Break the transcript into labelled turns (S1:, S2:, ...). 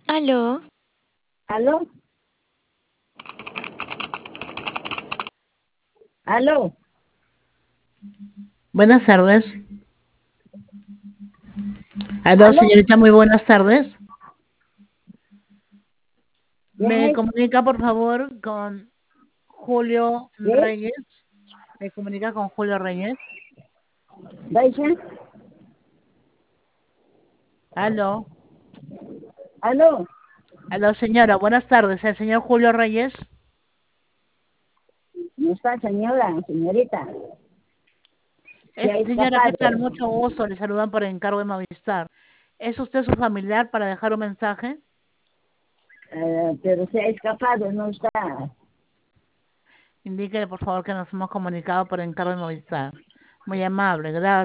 S1: Aló,
S2: ¿Aló? ¿Aló?
S3: Buenas tardes. Aló,
S2: ¿Aló?
S3: señorita, muy buenas tardes.
S2: ¿Quién
S3: ¿Me
S2: es?
S3: comunica, por favor, con Julio
S2: ¿Qué?
S3: Reyes? ¿Me comunica con Julio Reyes?
S2: ¿Baixa?
S3: Aló.
S2: ¿Aló?
S3: Aló, señora, buenas tardes. ¿El señor Julio Reyes?
S2: No está, señorita. Se ha
S3: Señora, ¿qué tal?
S2: escapado.
S3: Mucho gusto. Le saludan por encargo de Movistar. ¿Es usted su familiar para dejar un mensaje?
S2: Pero se ha escapado, no está.
S3: Indíquele, por favor, que nos hemos comunicado por encargo de Movistar. Muy amable, gracias.